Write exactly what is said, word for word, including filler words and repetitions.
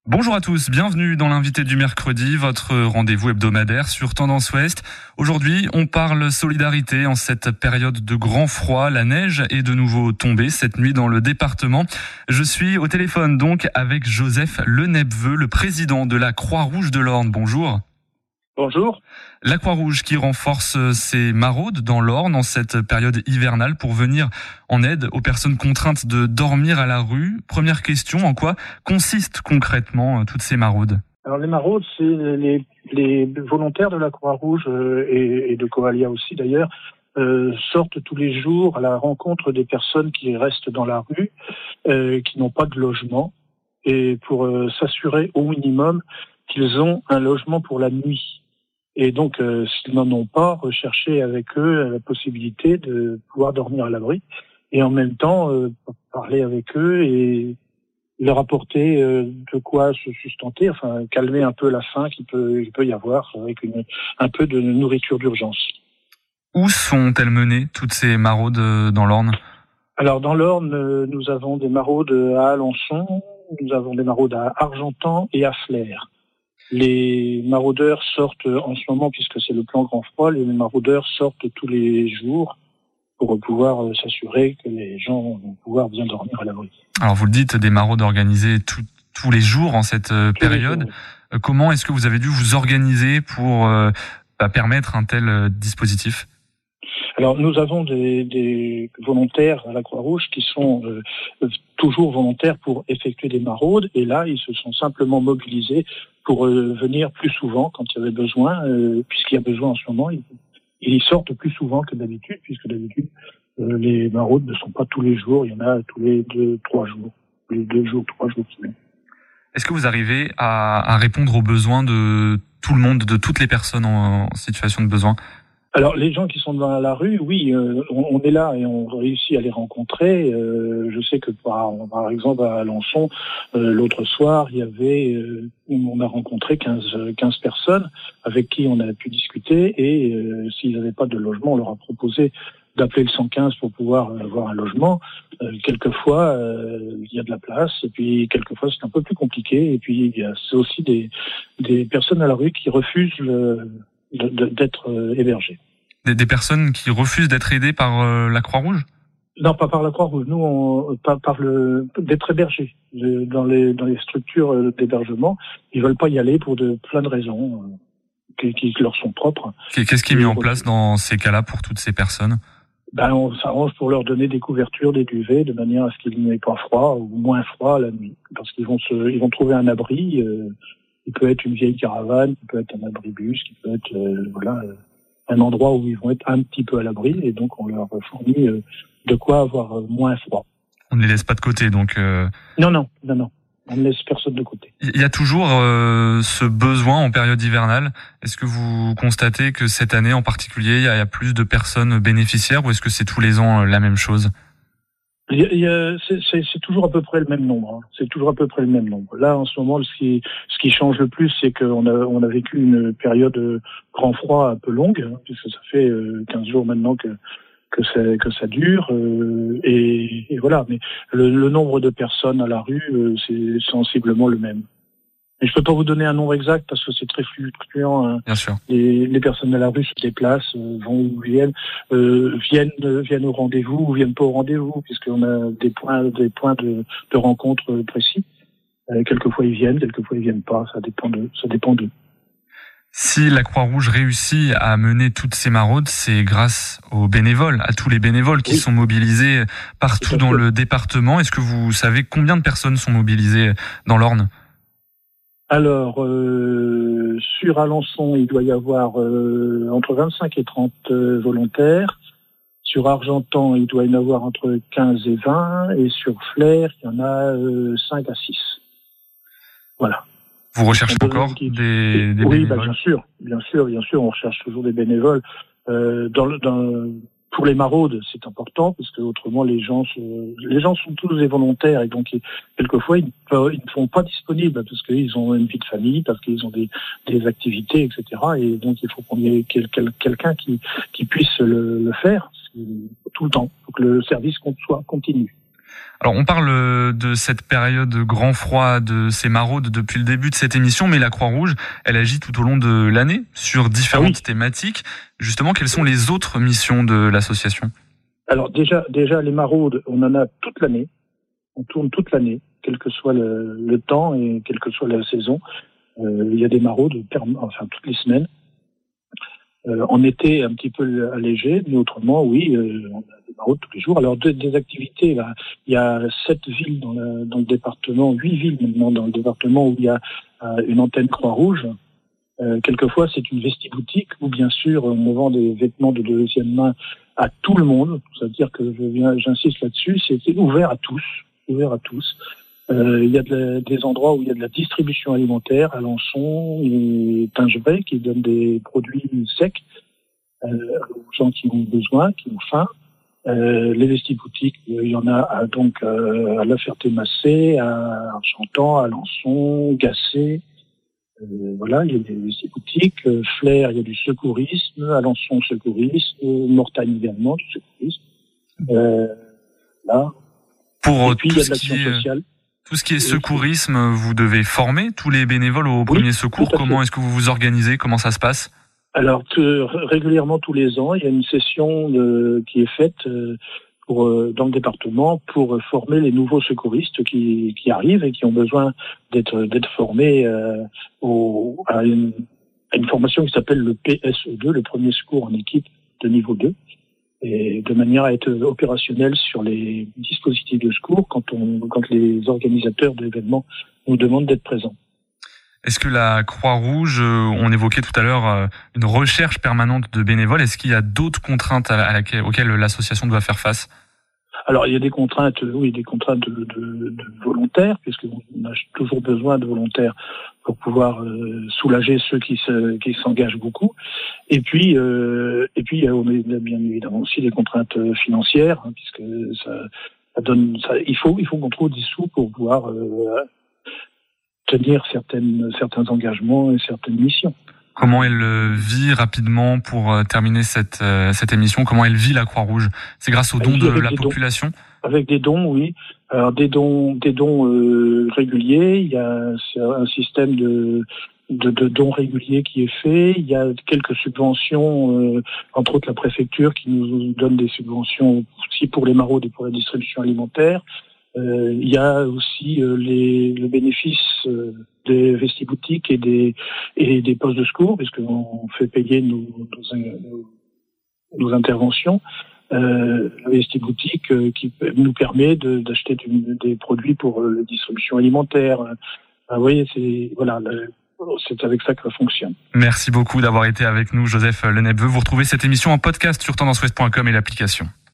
Bonjour à tous, bienvenue dans l'invité du mercredi, votre rendez-vous hebdomadaire sur Tendance Ouest. Aujourd'hui, on parle solidarité en cette période de grand froid. La neige est de nouveau tombée cette nuit dans le département. Je suis au téléphone donc avec Joseph Lenepveux, le président de la Croix-Rouge de l'Orne. Bonjour. Bonjour. La Croix-Rouge qui renforce ses maraudes dans l'Orne en cette période hivernale pour venir en aide aux personnes contraintes de dormir à la rue. Première question, en quoi consistent concrètement toutes ces maraudes ? Alors les maraudes, c'est les, les volontaires de la Croix-Rouge euh, et, et de Coalia aussi d'ailleurs, euh, sortent tous les jours à la rencontre des personnes qui restent dans la rue, euh, qui n'ont pas de logement, et pour euh, s'assurer au minimum qu'ils ont un logement pour la nuit. Et donc, euh, s'ils n'en ont pas, rechercher avec eux la possibilité de pouvoir dormir à l'abri et en même temps euh, parler avec eux et leur apporter euh, de quoi se sustenter, enfin calmer un peu la faim qu'il peut, il peut y avoir avec une, un peu de nourriture d'urgence. Où sont-elles menées, toutes ces maraudes dans l'Orne ? Alors dans l'Orne, nous avons des maraudes à Alençon, nous avons des maraudes à Argentan et à Flers. Les maraudeurs sortent en ce moment, puisque c'est le plan grand froid, les maraudeurs sortent tous les jours pour pouvoir s'assurer que les gens vont pouvoir bien dormir à l'abri. Alors vous le dites, des maraudes organisées tout, tous les jours en cette période. Jours. Comment est-ce que vous avez dû vous organiser pour euh, bah, permettre un tel dispositif ? Alors nous avons des, des volontaires à la Croix-Rouge qui sont euh, toujours volontaires pour effectuer des maraudes, et là ils se sont simplement mobilisés pour euh, venir plus souvent quand il y avait besoin, euh, puisqu'il y a besoin en ce moment, ils, ils sortent plus souvent que d'habitude, puisque d'habitude euh, les maraudes ne sont pas tous les jours, il y en a tous les deux, trois jours, tous les deux jours, trois jours semaine. Est-ce que vous arrivez à, à répondre aux besoins de tout le monde, de toutes les personnes en, en situation de besoin ? Alors les gens qui sont dans la rue, oui, euh, on, on est là et on réussit à les rencontrer. Euh, je sais que par, par exemple à Alençon, euh, l'autre soir, il y avait, euh, on a rencontré quinze, quinze personnes avec qui on a pu discuter, et euh, s'ils n'avaient pas de logement, on leur a proposé d'appeler le cent quinze pour pouvoir avoir un logement. Euh, quelquefois, euh, il y a de la place, et puis quelquefois c'est un peu plus compliqué. Et puis il y a c'est aussi des, des personnes à la rue qui refusent le, de, de, d'être euh, hébergées. Des, des personnes qui refusent d'être aidées par euh, la Croix-Rouge ? Non, pas par la Croix-Rouge. Nous, on, par, par le d'être hébergés dans les dans les structures d'hébergement. Ils veulent pas y aller pour de plein de raisons euh, qui, qui leur sont propres. Qu'est-ce qui est mis en place dans ces cas-là pour toutes ces personnes ? Ben, on s'arrange pour leur donner des couvertures, des duvets, de manière à ce qu'ils n'aient pas froid ou moins froid la nuit, parce qu'ils vont se, ils vont trouver un abri. Euh, il peut être une vieille caravane, il peut être un abribus, il peut être euh, voilà un endroit où ils vont être un petit peu à l'abri, et donc on leur fournit euh, de quoi avoir euh, moins froid. On ne les laisse pas de côté, donc. Euh... Non, non, non, non. On ne laisse personne de côté. Il y a toujours euh, ce besoin en période hivernale. Est-ce que vous constatez que cette année en particulier, il y a plus de personnes bénéficiaires, ou est-ce que c'est tous les ans euh, la même chose ? Il y a, il y a, c'est, c'est, c'est toujours à peu près le même nombre. Hein. C'est toujours à peu près le même nombre. Là, en ce moment, ce qui, ce qui change le plus, c'est qu'on a, on a vécu une période de grand froid un peu longue, hein, puisque ça fait euh, quinze jours maintenant que que ça, que ça dure, euh, et, et voilà. Mais le, le nombre de personnes à la rue, euh, c'est sensiblement le même. Mais je peux pas vous donner un nombre exact parce que c'est très fluctuant. Hein. Bien sûr. Les, les personnes à la rue se déplacent, euh, vont ou viennent, euh, viennent, euh, viennent au rendez-vous ou viennent pas au rendez-vous, puisqu'on a des points, des points de, de rencontre précis. Euh, quelquefois ils viennent, quelquefois ils viennent pas. Ça dépend de, ça dépend d'eux. Si la Croix-Rouge réussit à mener toutes ces maraudes, c'est grâce aux bénévoles, à tous les bénévoles qui oui. sont mobilisés partout dans le département. Est-ce que vous savez combien de personnes sont mobilisées dans l'Orne ? Alors, euh, sur Alençon, il doit y avoir euh, entre vingt-cinq et trente euh, volontaires. Sur Argentan, il doit y en avoir entre quinze et vingt. Et sur Flers, il y en a euh, cinq à six. Voilà. Vous recherchez encore qui... des, des oui, bénévoles ? bah, bien sûr, bien sûr, bien sûr, on recherche toujours des bénévoles. Euh, dans le, dans, pour les maraudes, c'est important parce que autrement les gens, se, les gens sont tous des volontaires, et donc quelquefois ils, ils ne sont pas disponibles parce qu'ils ont une vie de famille, parce qu'ils ont des, des activités, et cetera. Et donc il faut qu'on y ait quel, quel, quelqu'un qui, qui puisse le, le faire tout le temps, pour que le service soit continu. Alors, on parle de cette période de grand froid, de ces maraudes depuis le début de cette émission, mais la Croix-Rouge, elle agit tout au long de l'année sur différentes oui. thématiques. Justement, quelles sont les autres missions de l'association ? Alors déjà, déjà les maraudes, on en a toute l'année. On tourne toute l'année, quel que soit le, le temps et quelle que soit la saison. Euh, il y a des maraudes, enfin toutes les semaines. Euh, en été, un petit peu allégé, mais autrement, oui, euh, on a des maraudes tous les jours. Alors, de, des activités, là, il y a sept villes dans, la, dans le département, huit villes maintenant dans le département où il y a euh, une antenne Croix-Rouge. Euh, quelquefois, c'est une vestiboutique où, bien sûr, on vend des vêtements de deuxième main à tout le monde. C'est-à-dire que je viens, j'insiste là-dessus, c'est ouvert à tous, ouvert à tous. Euh, il y a de la, des endroits où il y a de la distribution alimentaire, Alençon et Tingeray, qui donnent des produits secs euh, aux gens qui ont besoin, qui ont faim. Euh, les vestiboutiques, il y en a à, donc euh, à La Ferté-Massé, à Argentan, à Alençon, Gassé. Euh, voilà, il y a des vestiboutiques. Euh, Flers, il y a du secourisme. Alençon, secourisme. Mortagne également, du secourisme. Euh, là. Pour et puis il y a de l'action sociale. Tout ce qui est secourisme, vous devez former tous les bénévoles au premier oui, secours. Comment est-ce que vous vous organisez ? Comment ça se passe ? Alors, que, régulièrement, tous les ans, il y a une session de, qui est faite euh, pour, euh, dans le département pour former les nouveaux secouristes qui, qui arrivent et qui ont besoin d'être, d'être formés euh, au, à, une, à une formation qui s'appelle le P S E deux, le premier secours en équipe de niveau deux. Et de manière à être opérationnel sur les dispositifs de secours quand, on, quand les organisateurs de l'événement nous demandent d'être présents. Est-ce que la Croix-Rouge, on évoquait tout à l'heure une recherche permanente de bénévoles, est-ce qu'il y a d'autres contraintes à laquelle, auxquelles l'association doit faire face ? Alors, il y a des contraintes, oui, des contraintes de, de, de volontaires, puisqu'on a toujours besoin de volontaires pour pouvoir euh, soulager ceux qui se, qui s'engagent beaucoup. Et puis, euh, et puis, on a bien évidemment aussi des contraintes financières, hein, puisque ça, ça donne, ça, il faut, il faut qu'on trouve des sous pour pouvoir euh, tenir certaines, certains engagements et certaines missions. Comment elle vit rapidement pour terminer cette, cette émission? Comment elle vit la Croix-Rouge? C'est grâce aux dons de la population? Avec des dons, oui. Alors des dons, des dons euh, réguliers. Il y a un système de, de, de dons réguliers qui est fait. Il y a quelques subventions, euh, entre autres la préfecture qui nous donne des subventions aussi pour les maraudes et pour la distribution alimentaire. Euh, il y a aussi euh, les, le bénéfice euh, des vestiboutiques et des et des postes de secours, puisqu'on fait payer nos, nos, nos interventions. Euh, la vestiboutique euh, qui nous permet de, d'acheter du, des produits pour euh, la distribution alimentaire. Euh, vous voyez, c'est voilà, le, c'est avec ça que ça fonctionne. Merci beaucoup d'avoir été avec nous, Joseph Lenebveu. Vous retrouvez cette émission en podcast sur tendance ouest point com et l'application.